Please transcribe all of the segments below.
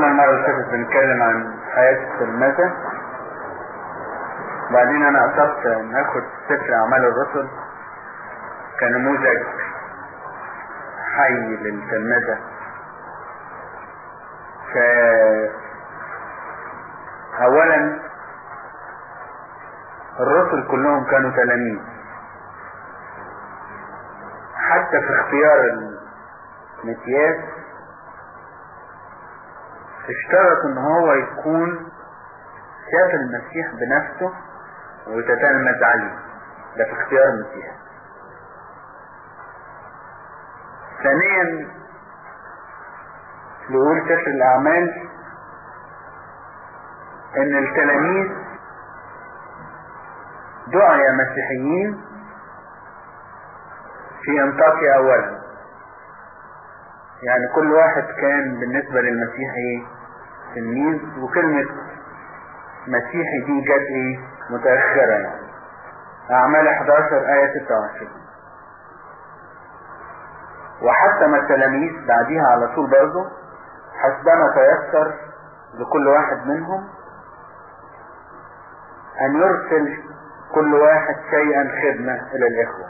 المرة اللي فاتت بنتكلم عن حياة التلمذة، بعدين انا قصدت ان اخد سفر اعمال الرسل كنموذج حي للتلمذة. اولا الرسل كلهم كانوا تلاميذ، حتى في اختيار المكياج اشترط ان هو يكون شاف المسيح بنفسه ويتتلمذ عليه. ده في اختيار المسيح. ثانيا يقول سفر الاعمال ان التلاميذ دعي مسيحيين في انطاكيا اولا، يعني كل واحد كان بالنسبة للمسيح تلميذ، وكلمة مسيحي دي جت متأخرة، يعني اعمال 11 آية 26. وحتى ما التلاميذ بعديها على طول برضه حسبما تيسر لكل واحد منهم ان يرسل كل واحد شيئا خدمة الى الاخوة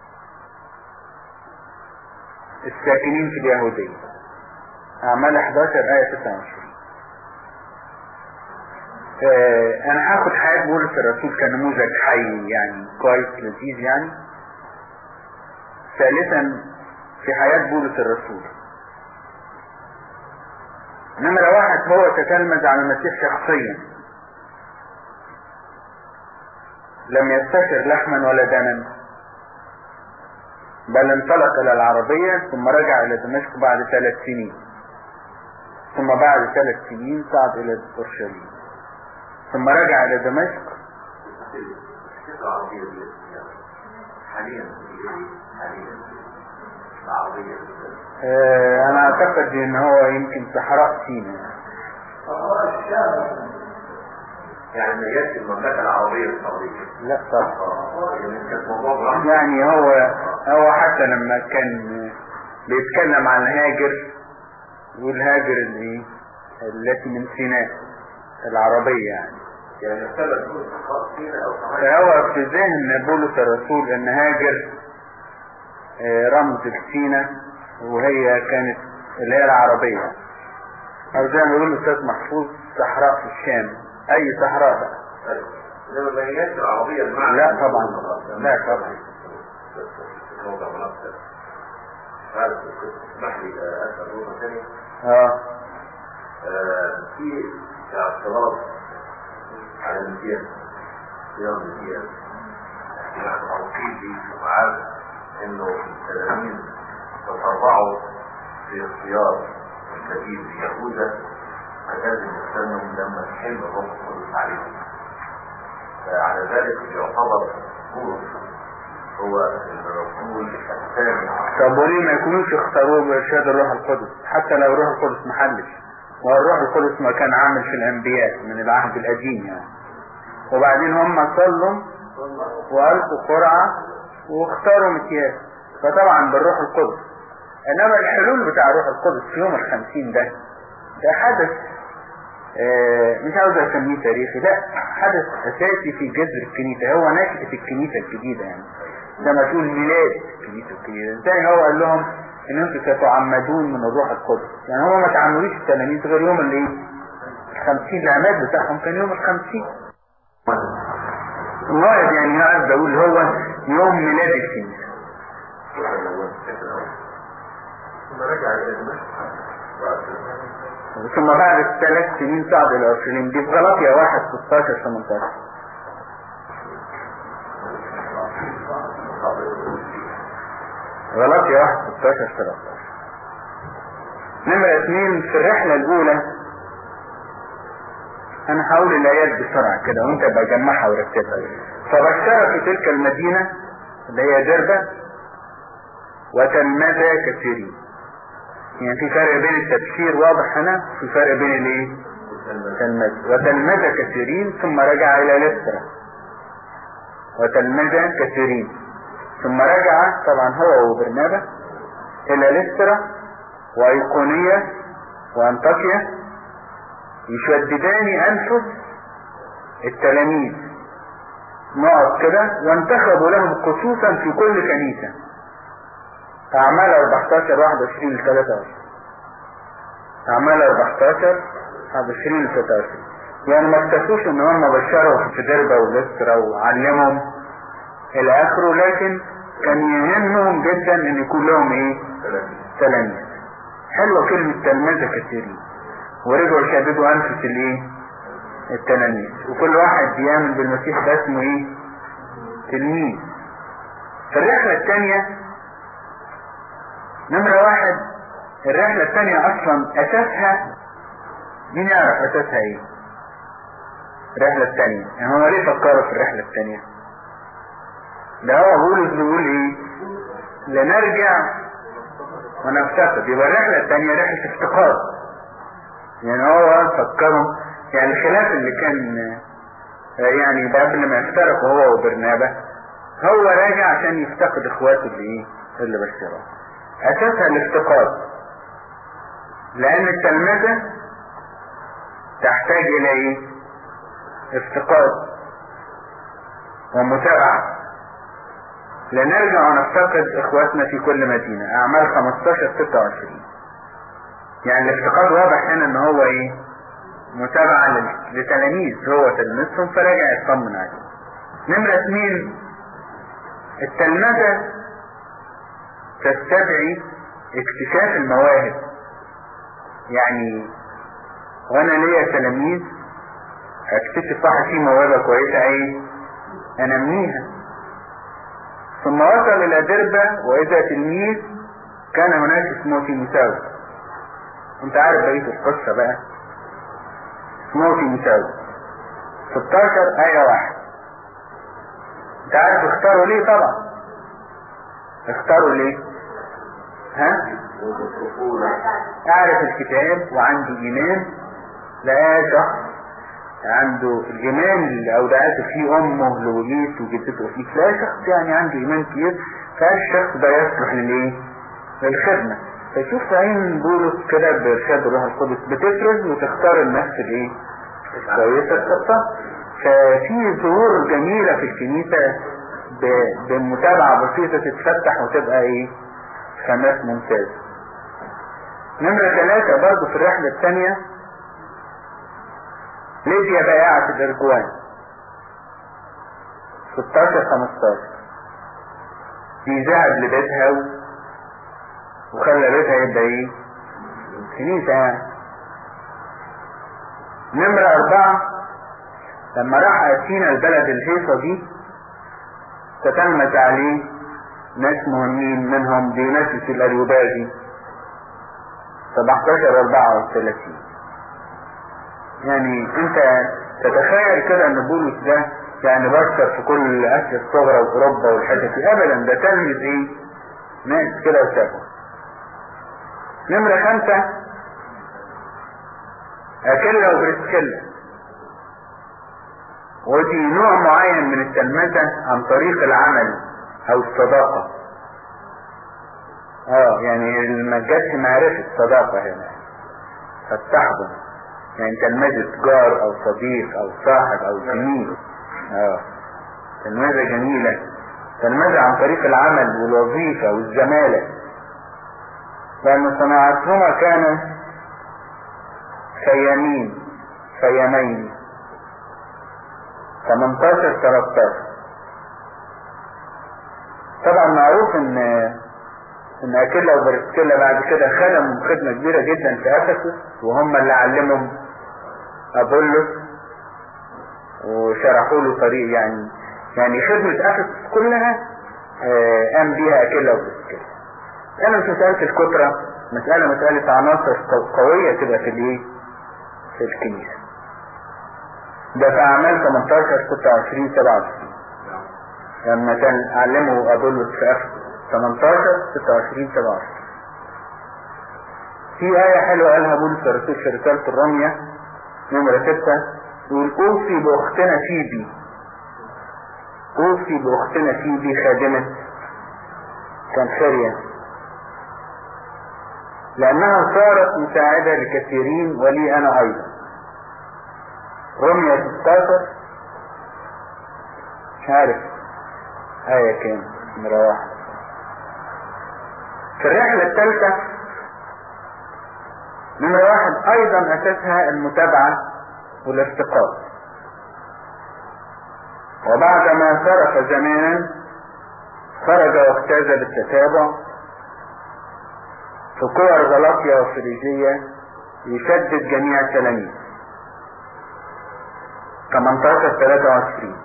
الساكنين في اليهودية. اعمال 11 آية 29. انا هاخد حياة بولس الرسول كنموذج حي، يعني كويس لذيذ يعني. ثالثا في حياة بولس الرسول، نمرة 1 هو تتلمذ على المسيح شخصيا، لم يستشر لحما ولا دما، بل انطلق الى العربية ثم رجع الى دمشق بعد 3 سنين، ثم بعد 3 سنين صعد الى اورشليم، ثم رجع الى دمشق. انا اعتقد ان هو يمكن صحراء سيناء، يعني ما جاتش المملكة العربية السعودية. لا طبعا، يعني هو حتى لما كان بيتكلم عن هاجر والهاجر التي من سيناء العربية، يعني اختلف كل صحراء سيناء او صحراء. فهو في ذهن بولس الرسول ان هاجر رمز لسيناء، وهي كانت اللي هي العربية، او زي ما بيقول الاستاذ محفوظ صحراء في الشام، اي صحراء بقى. انما ما هياش العربية المعنى. لا طبعا، لا طبعا. موضع منافسة. عارف اسمح لي اسأل نقطة ثانية. في اعتراض على المسيح، صيام المسيح، يعني توقيت دي وعارف انه التلاميذ تسرعوا في اختيار الكثير في يهوذا، فلازم يستنوا لما تحل الروح القدس عليهم. فعلى ذلك يعتبر بولس هو الرسول الثاني. طب وليه ما يكونوش اختاروه بإرشاد الروح القدس، حتى لو الروح القدس محلش؟ والروح القدس ما كان عامل في الأنبياء من العهد القديم يعني، وبعدين هم صلوا وألقوا قرعة واختاروا مكياج، فطبعا بالروح القدس. انما الحلول بتاع الروح القدس في يوم 50 ده حدث مش عاوز اسميه تاريخي، لا حدث اساسي في جذر الكنيسة، هو نشأة الكنيسة الجديدة، يعني زي ما تقول ميلاد الكنيسة الجديدة. زي هو قال لهم ان انتم ستعمدون من الروح القدس، يعني هو ما تعمدوش التلاميذ غير يوم 50، العماد بتاعهم كان يوم 50 موعد، يعني عايز اقول هو يوم ميلاد الكنيسة. ثم رجع الى دمشق ثم بعد 3 سنين صعد الى اورشليم. دي في غلاطيا 1:16-18. غلاطيا 1:16-13. نمرة 2 في الرحلة الاولى، انا هقول الايات بسرعة كده وانت بجمعها ورتبها. فبشر في تلك المدينة اللي هي دربة وتلمذ كثيرين. يعني في فرق بين التبشير واضح هنا، في فرق بين تلمذ. وتلمذ كثيرين ثم رجع الى لسترا. وتلمذ كثيرين ثم رجع طبعا هو وبرنابا الى لسترا وايقونية وانطاكيا يشددان أنفس التلاميذ. نقط كده: وانتخبوا لهم خصوصا في كل كنيسة. أعمال 14 21 ل 23. أعمال 14 21 ل 23. يعني ما اكتفوش ان هم بشروا في دربة ولسترا وعلمهم الى اخره، لكن كان يهمهم جدا ان يكون لهم ايه؟ تلاميذ. حلوة كلمة تلمذة كثيرين. ورجعوا يشددوا انفس الايه؟ التلاميذ. وكل واحد بيامن بالمسيح ده اسمه ايه؟ تلميذ. في الرحلة الثانية نمرة 1، الرحلة الثانية اصلا اساسها، مين يعرف اساسها ايه؟ الرحلة الثانية يعني هو ليه فكروا في الرحلة الثانية؟ ده هو بولس بيقول ايه؟ لنرجع ونفتقد. يبقى الرحلة الثانية رحلة افتقاد. يعني هو فكروا، يعني الخلاف اللي كان يعني قبل ما يفترقوا هو وبرنابا، هو راجع عشان يفتقد اخواته اللي ايه؟ اللي بشروه. اساسها الافتقاد، لان التلمذة تحتاج الى ايه؟ افتقاد ومتابعة. لنرجع ونفتقد اخواتنا في كل مدينة. اعمال 15 26. يعني الافتقاد واضح هنا ان هو ايه؟ متابعة لتلاميذ، هو تلميذهم فراجع يطمن عليه. نمرة 2، التلمذة تستدعي اكتشاف المواهب. يعني وانا ليا تلاميذ اكتشف واحد فيه موهبة كويسة ايه؟ انميها. ثم وصل الى دربة واذا تلميذ كان هناك اسمه تيموثاوس. انت عارف بقية القصة بقى. اسمه تيموثاوس 16 آية 1. انت عارف اختاروا ليه؟ طبعا اختاروا ليه؟ ها؟ اعرف الكتاب وعنده ايمان. لا شخص عنده الإيمان اللي أودعته فيه أمه لوجيت وجدته فيه، لا شخص يعني عنده إيمان كبير، فالشخص ده يصلح للإيه؟ للخدمة. فشوف عين بولس كده بإرشاد الروح القدس بتفرز وتختار النفس الإيه؟ الكويسة الخطة. ففي ظهور جميلة في الكنيسة بمتابعة بسيطة تتفتح وتبقى إيه؟ خامات ممتازة. نمرة 3 برضو في الرحلة الثانية، ليديا بائعة الارجوان 16-15. دي ذهب لبيتها وخلى بيتها يبقى ايه؟ كنيسة يعني. نمرة 4، لما راح أثينا البلد الهيصة دي تتلمذ عليه ناس مهمين، منهم ديوناسيوس الأريوباغي 17-34. يعني انت تتخيل كده ان بولس ده يعني بشر في كل اسيا الصغرى واوروبا والحتت دي؟ ابدا، ده تلمذ ايه؟ ناس كده وشافوا. نمرة 5، اكيلا وبريسكيلا. ودي نوع معين من التلمذة عن طريق العمل او الصداقة. يعني ما جاتش معرفة صداقة هنا، فتحضن يعني تلمذة جار او صديق او صاحب او زميل. تلمذة جميلة، تلمذة عن طريق العمل والوظيفة والزمالة. لأن صناعتهما كان خيامين 18-13. طبعا معروف ان اكيلا وبريسكيلا بعد كده خدموا خدمة كبيرة جدا في افسس، وهم اللي علمهم ابولس وشرحوا له طريق. يعني خدمة افسس كلها قام بيها اكيلا وبريسكيلا. انا مش مسألة الكترة، مسألة عناصر قوية تبقى في الايه؟ في الكنيسة. ده في اعمال 18-26-27 لما كان علموا ابولس في افسس 18-26-27. في آية حلوة قالها بولس الرسول في رسالة الرمية نمرة 6، يقول أوصي بأختنا فيبي خادمة كنخرية لأنها صارت مساعدة لكثيرين ولي أنا أيضا. رمية 16 مش عارف آية كام نمرة 1. في الرحلة الثالثة نمرة 1 أيضا أساسها المتابعة والافتقاد. وبعدما صرف زمانا خرج واجتاز بالتتابع في كور غلاطيا وفريجية يشدد جميع التلاميذ. 18-23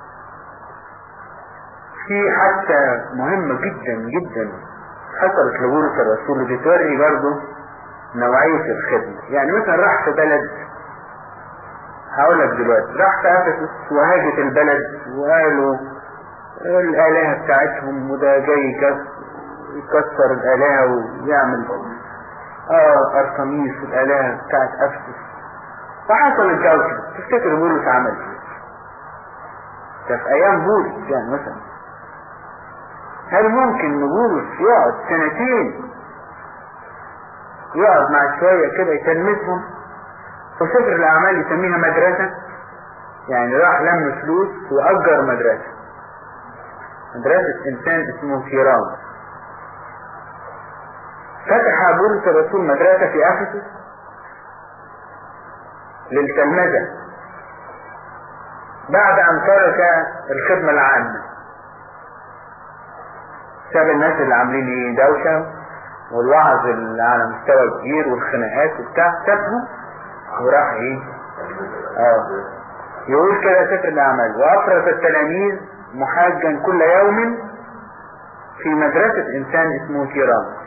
في حادثة مهمة جدا جدا حصلت لبولس الرسول بتوري برضه نوعية الخدمة. يعني مثلا راح في بلد، هقولك دلوقتي، راح في أفسس وهاجت البلد وقالوا الآلهة بتاعتهم وده جاي يكسر الآلهة ويعمل أرتميس الآلهة بتاعت أفسس، فحصل الجوشة. تفتكر بولس عمل ايه؟ ده في أيام بولس يعني مثلا. هل ممكن بولس يقعد سنتين يقعد مع شوية كده يتلمسهم؟ في سفر الأعمال يسميها مدرسة. يعني راح لم فلوس وأجر مدرسة إنسان اسمه كيران. فتح بولس الرسول مدرسة في أفسس للتلمذة بعد أن ترك الخدمة العامة. ساب الناس اللي عاملين ايه دوشة والوعظ اللي على مستوى كبير والخناقات وبتاع، سابهم وراح ايه يقول كده سفر الأعمال: وأفرز التلاميذ محاجا كل يوم في مدرسة إنسان اسمه كيران.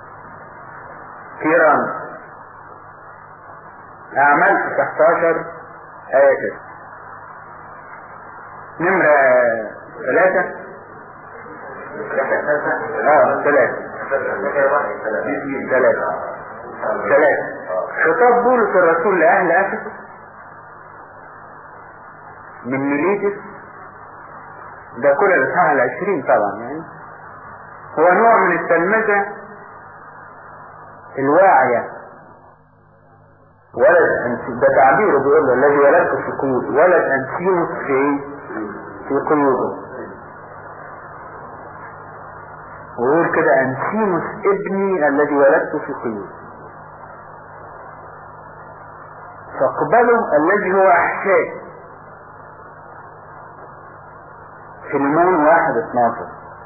أعمال 19 آية 6. نمرة 3 خطاب بولس الرسول لأهل أفسس من ميليتس، ده كل الإصحاح 20 طبعا. يعني هو نوع من التلمذة الواعية. ده تعبيره بيقول له: الذي ولدت في قيود، ولد أنسيموس في قيوده. ويقول كده: أنسيموس ابني الذي ولدت في قيود، فاقبله الذي هو أحشائي. فيلمون 1:12.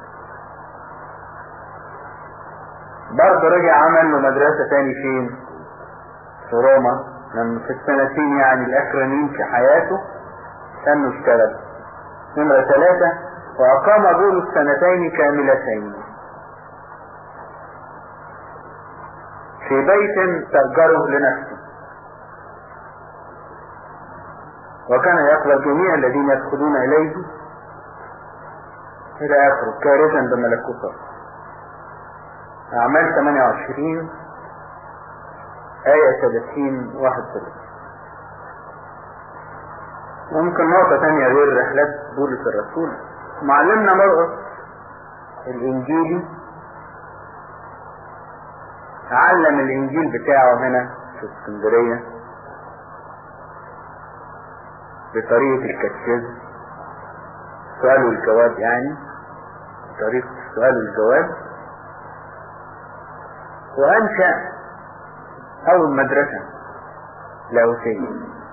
برضه رجع عمل له مدرسة تاني فين؟ في روما، لما في السنتين يعني الأخرانيين في حياته كانوا اشتغل. نمرة 3 وأقام بولس 2 كاملتين في بيت تأجره لنفسه، وكان يقبل جميع الذين يدخلون إليه إلى آخره كارثا بملكوته. أعمال 28 آية 30-31. وممكن نقطة تانية غير رحلات بولس الرسول، معلمنا مرقس الإنجيلي علم الإنجيل بتاعه هنا في اسكندرية بطريقة الكتشيز، السؤال والجواب، يعني طريقة السؤال والجواب. وأنشأ أول مدرسة لاهوتية.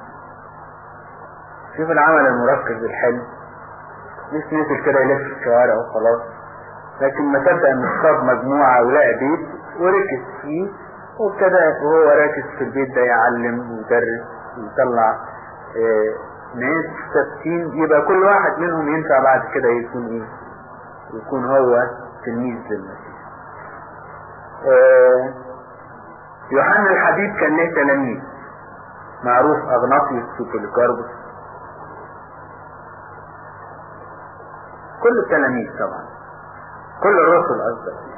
شوف العمل المركز الحلو، مش نزل كده يلف في الشوارع وخلاص، لكن ما تبدأ مصاب مجموعة ولقى بيت وركز فيه، وابتدى وهو راكز في البيت ده يعلم ويدرس ويطلع ناس ثابتين، يبقى كل واحد منهم ينفع بعد كده يكون يكون هو تلميذ للمسيح. يوحنا الحبيب كان له تلاميذ، معروف أغناطيوس وبوليكاربوس، كل التلاميذ طبعا، كل الرسل قصدي.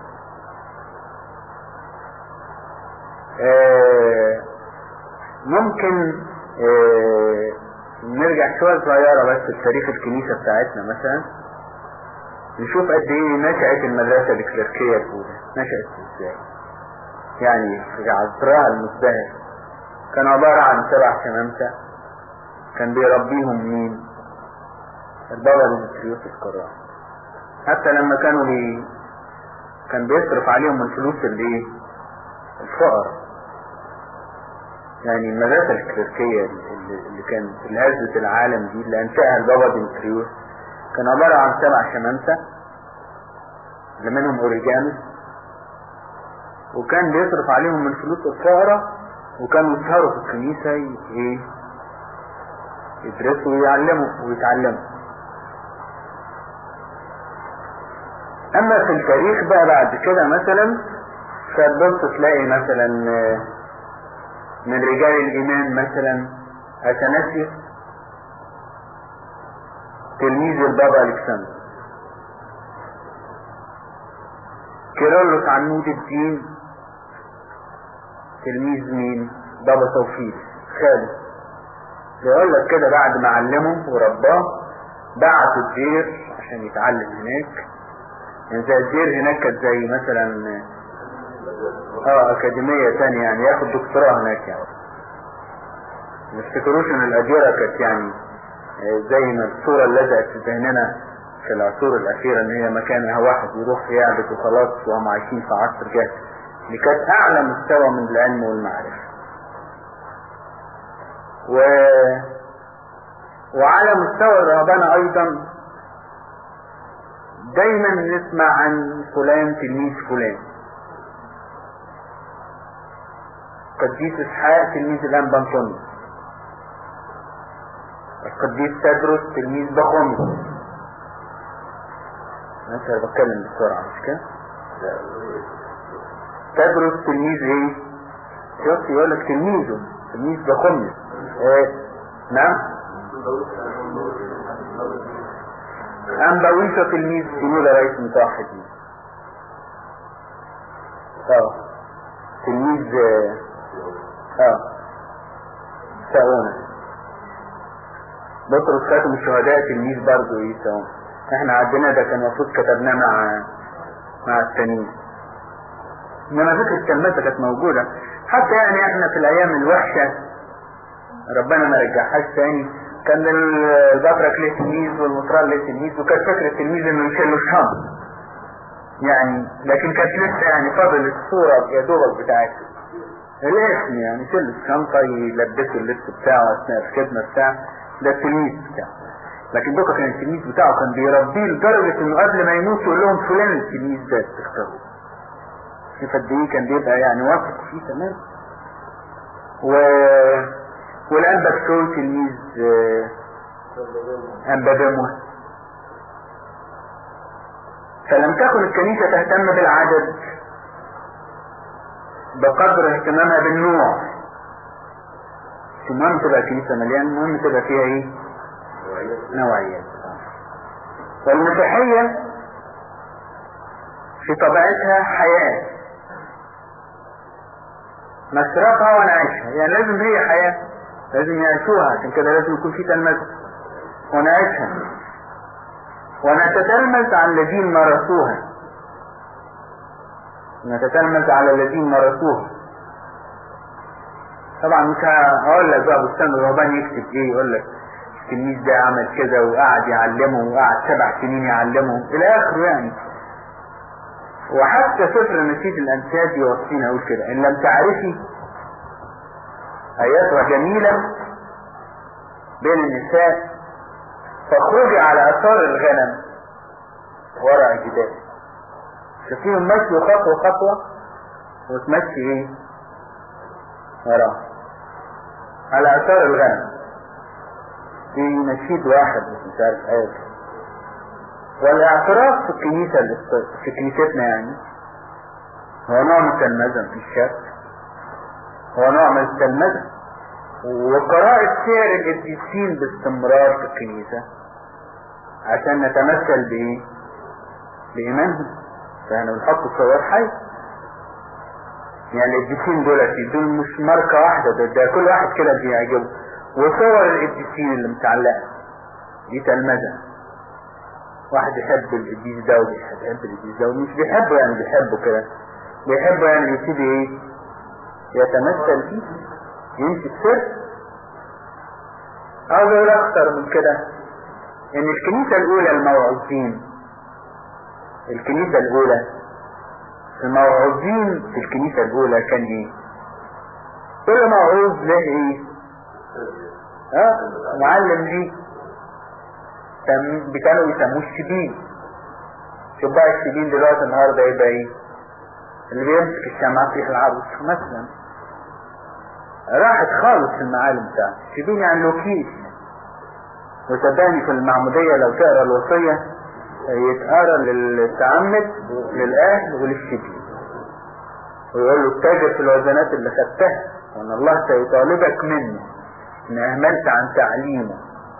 ممكن نرجع شوية صغيرة بس في تاريخ الكنيسة بتاعتنا مثلا، نشوف قد ايه نشأت المدرسة الكليركية الأولى، نشأت ازاي. يعني في عصرها المزدهر كان عبارة عن 7 شمامسة كان بيربيهم مين؟ البابا ديمتريوس القراء. حتى لما كان بيصرف عليهم الفلوس اللي الفقر، يعني المدرسة الكليركية اللي كان في هزة العالم دي اللي انشأها البابا ديمتريوس، كان عبارة عن 7 شمامسة اللي منهم اوريجانوس، وكان بيصرف عليهم من فلوس الفقراء، وكانوا يسهروا في الكنيسة يدرسوا ويتعلموا. اما في التاريخ بقى بعد كده مثلا فتبص تلاقي مثلا من رجال الايمان مثلا اثناسيوس تلميذ البابا الكسندر، كيرلس عنود الدين تلميذ مين؟ بابا توفيق خالد. يقول لك كده بعد ما علمه ورباه بعته الدير عشان يتعلم هناك. يعني زي الدير هناك كانت زي مثلا اكاديمية تانية، يعني ياخد دكتوراه هناك. يعني ما تفتكروش ان الاديرة كانت يعني زي ما الصورة اللي لزقت في ذهننا في العصور الاخيرة ان هي مكانها واحد يروح يعبد وخلاص وهم عايشين في عصر جاهل. دي كانت اعلى مستوى من العلم والمعرفة. وعلى مستوى الرهبنة ايضا دايما نسمع عن فلان تلميذ فلان. قديس اسحاق تلميذ الانبا انطونيوس، القديس تدرس تلميذ بخوميوس. انا بتكلم بسرعة مش كده؟ تدرس تلميذ ايه؟ شفت يقول لك تلميذ بخوميوس. نعم. أنبويسة تلميذ سنولة رئيس متوحدين. تلميذ ساونا. بطرس خاتم الشهداء تلميذ برضو ساونا. احنا عدنا ده كان المفروض كتبناه مع التانيين. انما فكرة التلمذة كانت موجودة حتى يعني احنا في الايام الوحشة ربنا ما رجعهاش تاني. كان البطرك ليه تلميذ والمطران ليه تلميذ، وكانت فكرة التلميذ انه يشيله الشنط يعني، لكن كانت لسه يعني فضل الصورة يا دوبك بتاعته الاسم، يعني يشيل الشنطة يلبسه اللبس بتاعه اثناء الخدمة بتاعه، ده التلميذ بتاعه. لكن دوكا كان التلميذ بتاعه كان بيربيه لدرجة انه قبل ما يموت يقول لهم فلان التلميذ ده تختاروا. شوف قد ايه كان بيبقى يعني واثق فيه تمام. والأنبا بشوي تلميذ أنبا دموة. فلم تكن الكنيسة تهتم بالعدد بقدر اهتمامها بالنوع. المهم تبقى الكنيسة مليانة، المهم تبقى فيها ايه؟ نوعيات. والمسيحية في طبيعتها حياة مشرقها ونعيشها، يعني لازم هي حياة لازم يعيشوها، عشان كده لازم يكون في تلمذة ونعيشها ونتتلمذ على الذين مارسوها. نتتلمذ على الذين مارسوها. طبعا مش هقول لك بقى بستان الرهبان يكتب ايه، يقول لك التلميذ ده عمل كذا وقعد يعلمه وقعد 7 سنين يعلمه الى اخره يعني. وحتى سفر نشيد الانشاد يوصينا يقول كده: ان لم تعرفي اياتها جميلة بين النساء فاخرجي على اثار الغنم ورع الجبال. شوفيهم مشي خطوة خطوة وتمشي ايه وراه على اثار الغنم. في نشيد واحد مش عارف ايه. والاعتراف في الكنيسة في كنيستنا يعني هو نوع من التلمذة في الشك، هو نوع من التلمذة. وقراءة سير القديسين باستمرار في الكنيسة عشان نتمثل بايه؟ بإيمانهم. فاحنا بنحط صور حي، يعني القديسين دول مش ماركة واحدة، ده كل واحد كده بيعجبه. وصور القديسين اللي متعلقة دي تلمذة. واحد يحب القديس ده وبيحب القديس ده، ومش بيحبه يعني بيحبه كده، بيحبه يعني يبتدي ايه؟ يتمثل فيه، يمشي السر. عاوز اقول اكتر من كده، ان الكنيسة الاولى الموعوظين، الكنيسة الاولى الموعوظين في الكنيسة الاولى كان ايه؟ كل موعوظ له ايه؟ معلم ليه، كانوا يسموه الشبين. شوف بقى الشبين دلوقتي النهارده يبقى ايه؟ اللي بيمسك الشمعة في العروس مثلا. راحت خالص المعالم بتاعته. الشبين يعني لوكيل. وصدقني في المعمودية لو تقرا الوصية يتقرا للتعمد للأهل وللشبين، ويقول له التاجر في الوزنات اللي خدتها وان الله سيطالبك منه ان اهملت عن تعليمه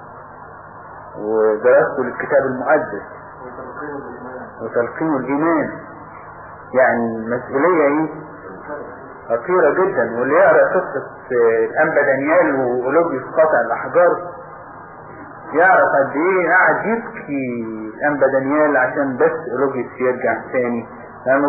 ودراسته للكتاب المقدس وتلقينه الإيمان. يعني مسؤولية ايه خطيرة جدا. واللي يقرأ قصة الأنبا دانيال وأولوجيوس قاطع الأحجار يعرف قد ايه قاعد يبكي الأنبا دانيال عشان بس أولوجيوس يرجع تاني، لأنه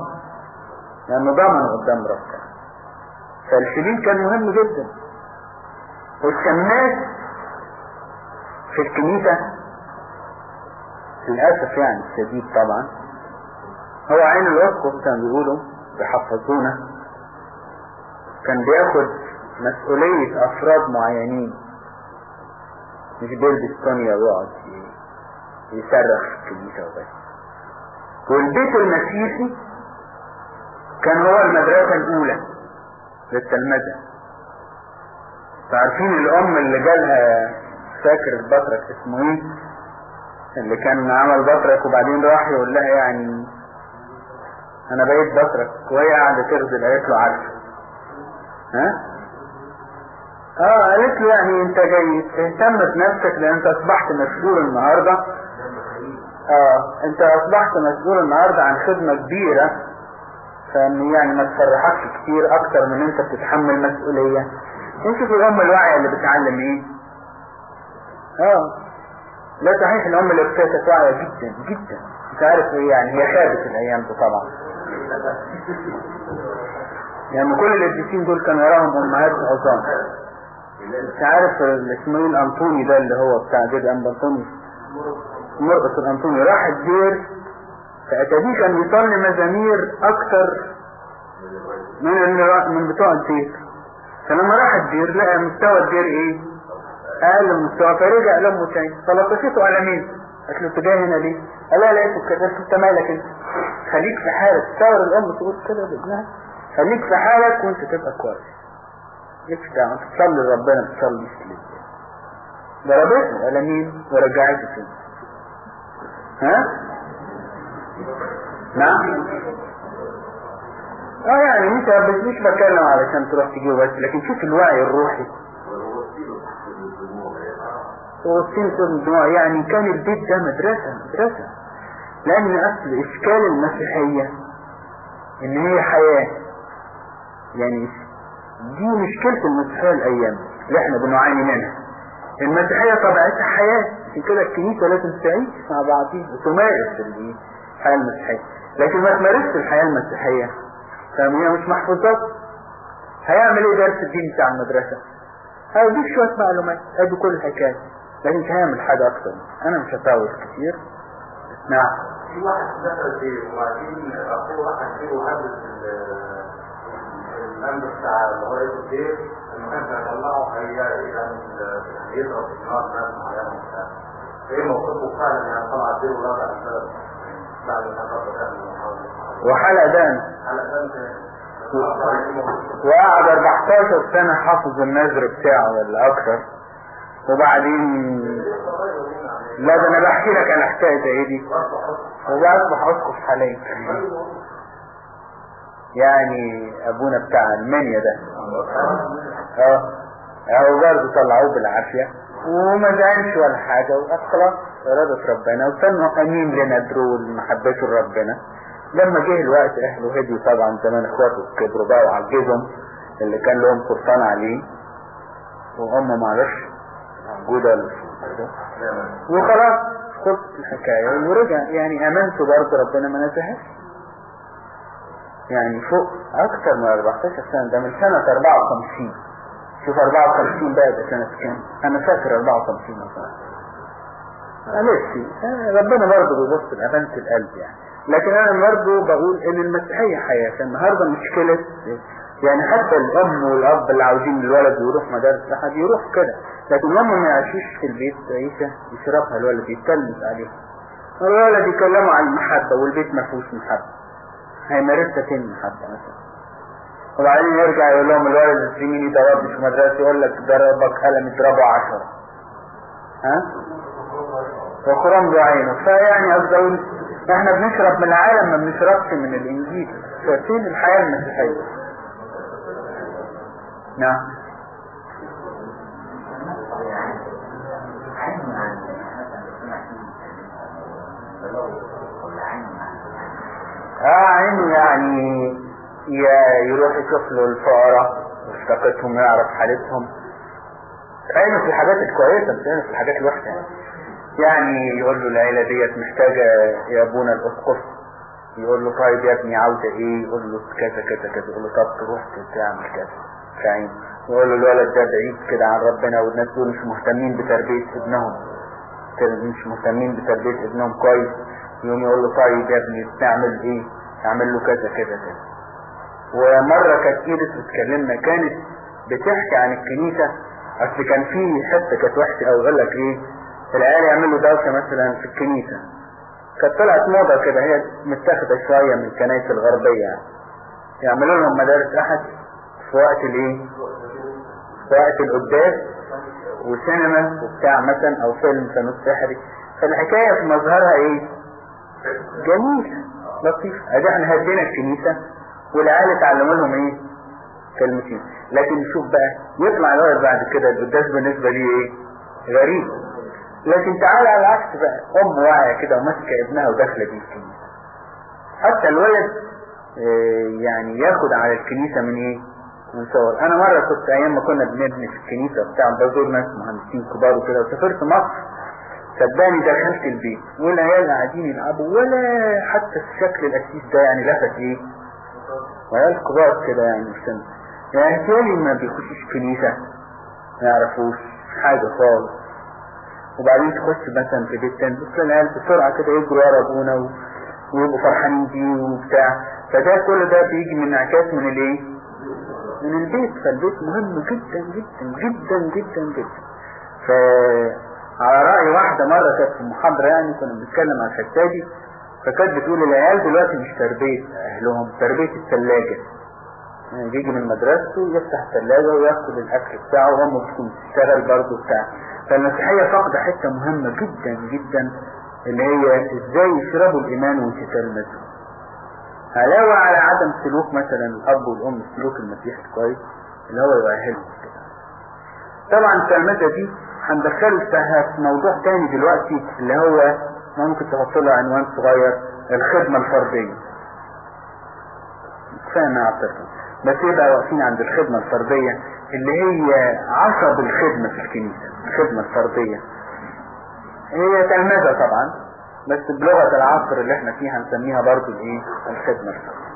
ضمنه قدام ربنا. فالشبين كان مهم جدا. والشماس في الكنيسة للأسف يعني الشديد طبعا هو عين الأسقف، كان بيقولوا بيحفظونا، كان بياخد مسؤولية أفراد معينين، مش بيلبس طنية ويقعد يصرخ في الكنيسة وبس. والبيت المسيحي كان هو المدرسة الأولى للتلمذة. فعارفين الأم اللي جالها، فاكر البطرك اسمه ايه، اللي كان عمل بطرك وبعدين راح يقول لها يعني انا بقيت بطرك، وهي قاعدة تغزل، قالت له عارفه. قالت له يعني انت جاي تهتم بنفسك لان انت اصبحت مسؤول النهاردة. انت اصبحت مسؤول النهاردة عن خدمة كبيرة، فان يعني ما تفرحكش كتير اكتر من انت بتتحمل مسؤولية. نشوف الام الواعية اللي بتعلم ايه. لا صحيح الام اللي كانت واعية جدا جدا، انت عارف ايه يعني، هي خابت الايام دي طبعا. يعني كل القديسين دول كان وراهم امهات عظام. انت عارف اسمه الانطوني ده اللي هو بتاع جد انطوني مرقس الانطوني، راح الدير فاتابيه كان بيصلي مزامير اكتر من بتوع الدير. فلما راح الدير لقى مستوى الدير ايه اقل من مستوى، فرجع لامه تاني فلطشته على مين؟ قالت له انت جاي هنا ليه؟ قال لها لقيته كده. انت مالك انت؟ خليك في حالك. تصور الام تقول كده لابنها خليك في حالك وانت تبقى كويس، مالكش دعوه، انت تصلي لربنا بتصلي ليه؟ ضربته على مين ورجعته فين؟ نعم. يعني مش بتكلم علشان تروح تجيب بس، لكن شوف الوعي الروحي. ووصيله الدموع. يعني كان البيت ده مدرسة. لأن أصل إشكال المسيحية إن هي حياة. يعني دي مشكلة المسيحية الأيام اللي احنا بنعاني منها. المسيحية طبيعتها حياة، عشان كده الكنيسة لازم تعيش مع بعضها وتمارس الحياة المسيحية. لكن ما تمارسش الحياة المسيحية فهي مش محفوظات. هيعمل ايه درس الدين بتاع المدرسة؟ هيديك شوية معلومات، ادي كل الحكاية، لكن مش هيعمل حاجة اكتر. انا مش هطول كتير. نعم. في واحد دخل فيه وبعدين اخوه واحد فيه وهبز الامر بتاع اللي هو رئيس الدير انه كان هيطلعه يضرب النار ناس معينة وبتاع. ايه موقفه فعلا يعني طلع الدير ورجع البلد بعد ما تقرب وحلق دان وقعد 14 سنة حافظ النذر بتاعه ولا اكتر. وبعدين لا ده انا بحكي لك على حكاية ايه دي. هو اصبح اسقف حاليا. يعني ابونا بتاع المنيا ده هو برضه طلعوه بالعافية وما زعلش ولا حاجة، خلاص ارادة ربنا وكانوا امين لنذره ومحبته لربنا. لما جه الوقت اهله هدوا طبعا، زمان اخواته كبروا بقى وعجزهم اللي كان لهم سلطان عليه، وهم معرفش موجودة وخلاص خلصت الحكاية ورجع. يعني امانته برضه ربنا ما نزهش. يعني فوق اكتر من 14 سنة، ده من سنة 54 شوف 54 بقى ده سنة كام؟ انا فاكر 54 مثلا. معلش ربنا برضه بيبص لأمانة القلب يعني. لكن انا برضه بقول ان المسيحية حياة. النهاردة مشكلة يعني حتى الام والاب اللي عاوزين الولد يروح مدارس احد يروح كده، لكن هم ما يعيشوش في البيت عيشة يشربها الولد يتلمس عليه. الولد يكلموا عن المحبة والبيت ما فيهوش محبة، هيمارسها فين المحبة مثلا؟ وبعدين يرجع يقول لهم الولد الزميلي ضربني في مدرسة، يقول لك ضربك قلم اضربه 10. ها؟ وخرم له عينه. فيعني قصدي اقول احنا بنشرب من العالم ما بنشربش من الانجيل. فين الحياة المسيحية؟ نعم. عينه يعني يروح يشوف له الفقراء واشتقتهم ويعرف حالتهم. عينه في الحاجات الكويسة مش عينه في الحاجات الوحشة. يعني يقول له العيلة ديت محتاجة يا ابونا الاسقف، يقول له طيب يا ابني عاوزة ايه، يقول له كذا كذا كذا، يقول له طب تروح تعمل كذا في عينه. يقول له الولد ده بعيد كده عن ربنا والناس دول مش مهتمين بتربية ابنهم كده، مش مهتمين بتربية ابنهم كويس. يوم يقول له طيب يا ابني تعمل ايه، اعمل له كذا كذا كذا. ومرة كانت ايدت بتكلمنا كانت بتحكي عن الكنيسة. اصل كان في حتة كانت وحشة او يقول لك ايه العيال يعملوا دوشة مثلا في الكنيسة. كانت طلعت موضة كده هي متاخدة شوية من الكنائس الغربية يعني. يعملوا لهم مدارس احد في وقت الايه، في وقت القداس وسينما وبتاع مثلا او فيلم فانوس سحري. فالحكاية في مظهرها ايه جميل لطيف. ادي احنا هدينا الكنيسة والعيال اتعلموا لهم ايه كلمتين. لكن شوف بقى يطلع الولد بعد كده القداس بالنسبة ليه ايه غريب. لكن تعال على العكس بقى ام واعية كده وماسكة ابنها وداخلة بيه الكنيسة. حتى الولد يعني ياخد على الكنيسة من ايه من صور. انا مرة كنت ايام ما كنا بنبني في الكنيسة بتاع بزور ناس مهندسين كبار وكده وسافرت مصر. صدقني دخلت البيت والعيال قاعدين يلعبوا ولا حتى الشكل الاسيس ده يعني لفت ايه. وعيال كبار كده يعني السن يعني تاني ما بيخشش كنيسة ما يعرفوش حاجة خالص. وبعدين تخش مثلا في بيت تاني بس العيال بسرعة كده يجروا ورا ابونا ويبقوا فرحانين بيه وبتاع. فده كل ده بيجي من انعكاس من الايه من البيت. فالبيت مهم جدا جدا جدا جدا جدا. فعلى رأي واحدة مرة كانت في محاضرة يعني كنا بنتكلم عن الحتة دي. فكانت بتقول العيال دلوقتي مش تربية اهلهم، تربية الثلاجة. يعني بيجي من مدرسته يفتح الثلاجة وياخد الاكل بتاعه وهم بتكون تشتغل برضه بتاع. فالمسيحية فاقدة حتة مهمة جدا جدا اللي هي ازاي يشربوا الايمان ويتلمذوا. علاوة على عدم سلوك مثلا الاب والام السلوك المسيحي كويس اللي هو يؤهلهم كده. طبعا التلمذة دي هندخلها في موضوع تاني دلوقتي اللي هو ممكن تحط له عنوان صغير الخدمة الفردية. كفاية ما اعتقد بس يبقى واقفين عند الخدمة الفردية اللي هي عصب الخدمة في الكنيسة. الخدمة الفردية هي تلمذة طبعا بس بلغة العصر اللي احنا فيها نسميها برضو الايه الخدمة الفردية.